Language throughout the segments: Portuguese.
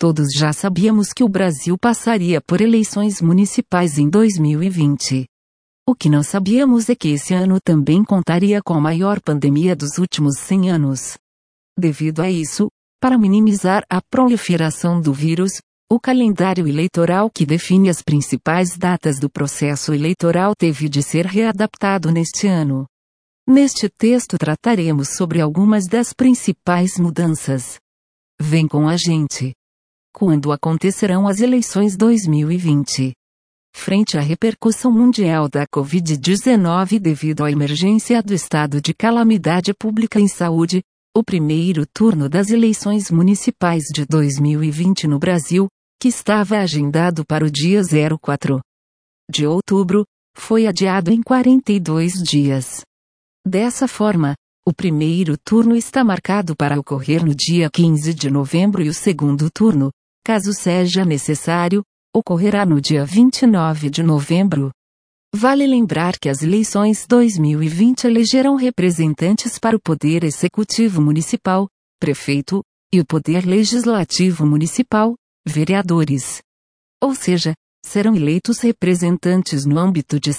Todos já sabíamos que o Brasil passaria por eleições municipais em 2020. O que não sabíamos é que esse ano também contaria com a maior pandemia dos últimos 100 anos. Devido a isso, para minimizar a proliferação do vírus, o calendário eleitoral que define as principais datas do processo eleitoral teve de ser readaptado neste ano. Neste texto trataremos sobre algumas das principais mudanças. Vem com a gente! Quando acontecerão as eleições 2020? Frente à repercussão mundial da Covid-19 devido à emergência do estado de calamidade pública em saúde, o primeiro turno das eleições municipais de 2020 no Brasil, que estava agendado para o dia 4 de outubro, foi adiado em 42 dias. Dessa forma, o primeiro turno está marcado para ocorrer no dia 15 de novembro e o segundo turno, caso seja necessário, ocorrerá no dia 29 de novembro. Vale lembrar que as eleições 2020 elegerão representantes para o Poder Executivo Municipal, Prefeito, e o Poder Legislativo Municipal, Vereadores. Ou seja, serão eleitos representantes no âmbito de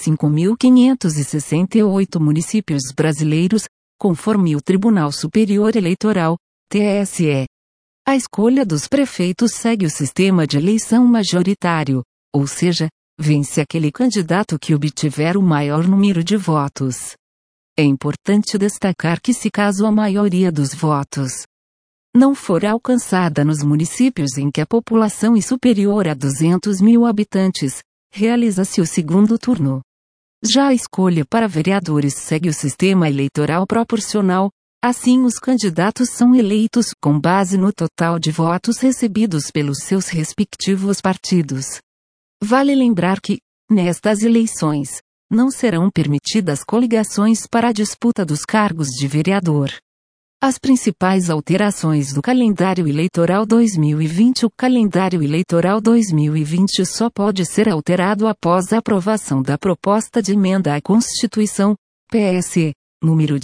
5.568 municípios brasileiros, conforme o Tribunal Superior Eleitoral, TSE. A escolha dos prefeitos segue o sistema de eleição majoritário, ou seja, vence aquele candidato que obtiver o maior número de votos. É importante destacar que se caso a maioria dos votos não for alcançada nos municípios em que a população é superior a 200 mil habitantes, realiza-se o segundo turno. Já a escolha para vereadores segue o sistema eleitoral proporcional. Assim, os candidatos são eleitos com base no total de votos recebidos pelos seus respectivos partidos. Vale lembrar que, nestas eleições, não serão permitidas coligações para a disputa dos cargos de vereador. As principais alterações do calendário eleitoral 2020. O calendário eleitoral 2020 só pode ser alterado após a aprovação da proposta de emenda à Constituição, PS. Número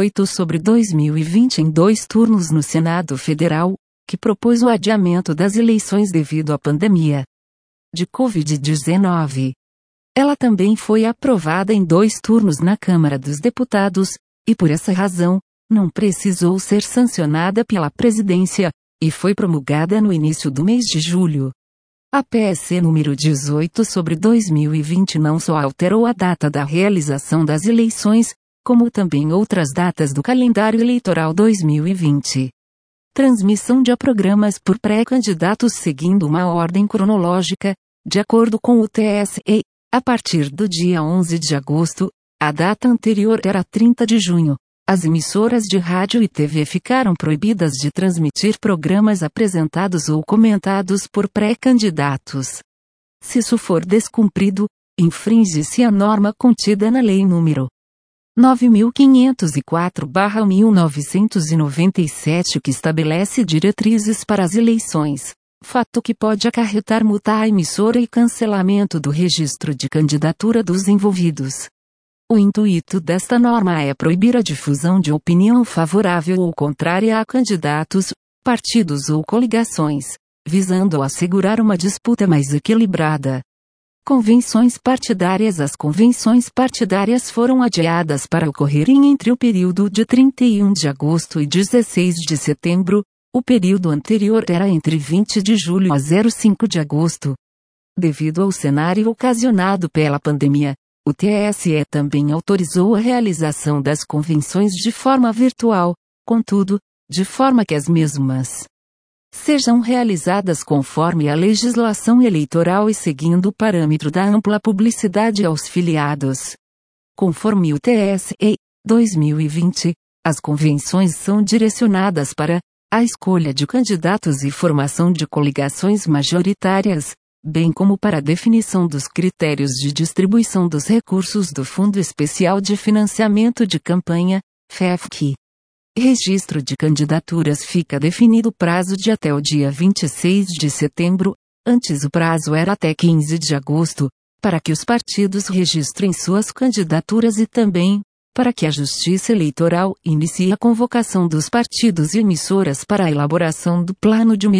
18/2020 em 2 turnos no Senado Federal, que propôs o adiamento das eleições devido à pandemia de Covid-19. Ela também foi aprovada em 2 turnos na Câmara dos Deputados, e por essa razão, não precisou ser sancionada pela Presidência, e foi promulgada no início do mês de julho. A PS número 18/2020 não só alterou a data da realização das eleições, como também outras datas do calendário eleitoral 2020. Transmissão de programas por pré-candidatos seguindo uma ordem cronológica, de acordo com o TSE, a partir do dia 11 de agosto, a data anterior era 30 de junho, as emissoras de rádio e TV ficaram proibidas de transmitir programas apresentados ou comentados por pré-candidatos. Se isso for descumprido, infringe-se a norma contida na Lei nº 9.504/1997 que estabelece diretrizes para as eleições, fato que pode acarretar multa à emissora e cancelamento do registro de candidatura dos envolvidos. O intuito desta norma é proibir a difusão de opinião favorável ou contrária a candidatos, partidos ou coligações, visando assegurar uma disputa mais equilibrada. Convenções partidárias. As convenções partidárias foram adiadas para ocorrerem entre o período de 31 de agosto e 16 de setembro, o período anterior era entre 20 de julho a 5 de agosto. Devido ao cenário ocasionado pela pandemia, o TSE também autorizou a realização das convenções de forma virtual, contudo, de forma que as mesmas sejam realizadas conforme a legislação eleitoral e seguindo o parâmetro da ampla publicidade aos filiados. Conforme o TSE, 2020, as convenções são direcionadas para a escolha de candidatos e formação de coligações majoritárias, bem como para a definição dos critérios de distribuição dos recursos do Fundo Especial de Financiamento de Campanha, FEFC. Registro de candidaturas. Fica definido o prazo de até o dia 26 de setembro, antes o prazo era até 15 de agosto, para que os partidos registrem suas candidaturas e também, para que a Justiça Eleitoral inicie a convocação dos partidos e emissoras para a elaboração do plano de mídia,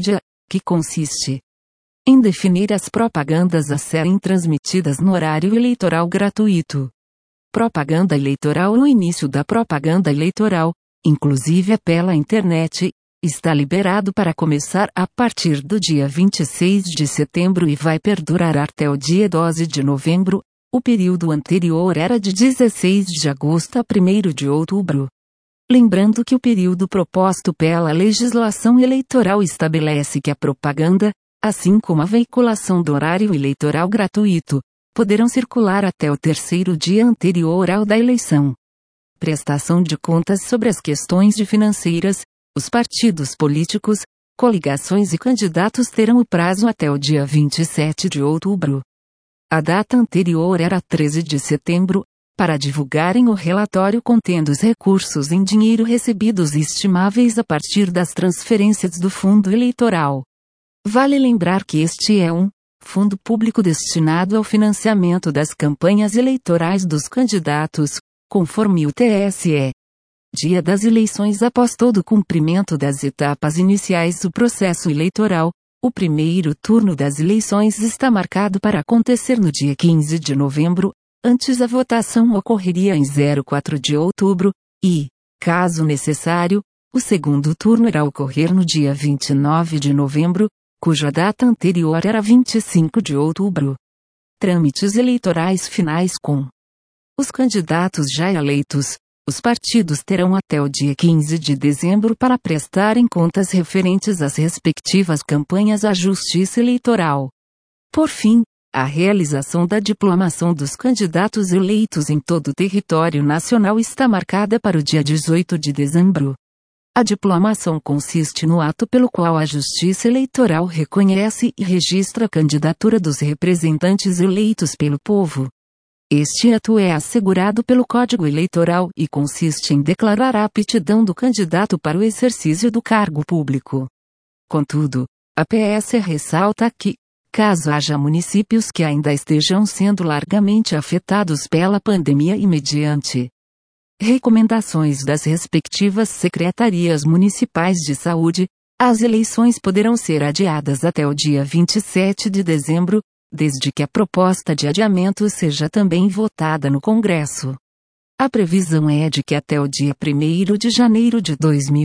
que consiste em definir as propagandas a serem transmitidas no horário eleitoral gratuito. Propaganda eleitoral. O início da propaganda eleitoral, inclusive pela internet, está liberado para começar a partir do dia 26 de setembro e vai perdurar até o dia 12 de novembro. O período anterior era de 16 de agosto a 1º de outubro. Lembrando que o período proposto pela legislação eleitoral estabelece que a propaganda, assim como a veiculação do horário eleitoral gratuito, poderão circular até o 3º dia anterior ao da eleição. Prestação de contas sobre as questões financeiras. Os partidos políticos, coligações e candidatos terão o prazo até o dia 27 de outubro. A data anterior era 13 de setembro, para divulgarem o relatório contendo os recursos em dinheiro recebidos e estimáveis a partir das transferências do fundo eleitoral. Vale lembrar que este é um fundo público destinado ao financiamento das campanhas eleitorais dos candidatos, conforme o TSE. Dia das eleições. Após todo o cumprimento das etapas iniciais do processo eleitoral, o primeiro turno das eleições está marcado para acontecer no dia 15 de novembro, antes a votação ocorreria em 04 de outubro, e, caso necessário, o segundo turno irá ocorrer no dia 29 de novembro, cuja data anterior era 25 de outubro. Trâmites eleitorais finais. Com os candidatos já eleitos, os partidos terão até o dia 15 de dezembro para prestarem contas referentes às respectivas campanhas à Justiça Eleitoral. Por fim, a realização da diplomação dos candidatos eleitos em todo o território nacional está marcada para o dia 18 de dezembro. A diplomação consiste no ato pelo qual a Justiça Eleitoral reconhece e registra a candidatura dos representantes eleitos pelo povo. Este ato é assegurado pelo Código Eleitoral e consiste em declarar a aptidão do candidato para o exercício do cargo público. Contudo, a PS ressalta que, caso haja municípios que ainda estejam sendo largamente afetados pela pandemia e mediante recomendações das respectivas secretarias municipais de saúde, as eleições poderão ser adiadas até o dia 27 de dezembro, desde que a proposta de adiamento seja também votada no Congresso. A previsão é de que até o dia 1º de janeiro de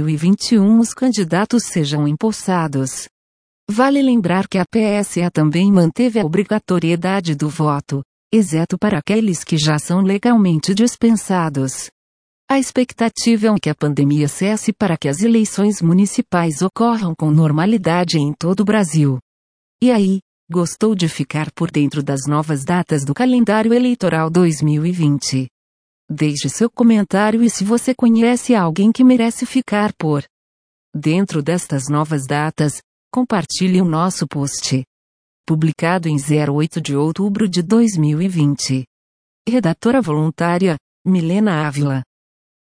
2021 os candidatos sejam empossados. Vale lembrar que a PSA também manteve a obrigatoriedade do voto, exceto para aqueles que já são legalmente dispensados. A expectativa é que a pandemia cesse para que as eleições municipais ocorram com normalidade em todo o Brasil. E aí, gostou de ficar por dentro das novas datas do calendário eleitoral 2020? Deixe seu comentário e se você conhece alguém que merece ficar por dentro destas novas datas, compartilhe o nosso post. Publicado em 08 de outubro de 2020. Redatora voluntária, Milena Ávila.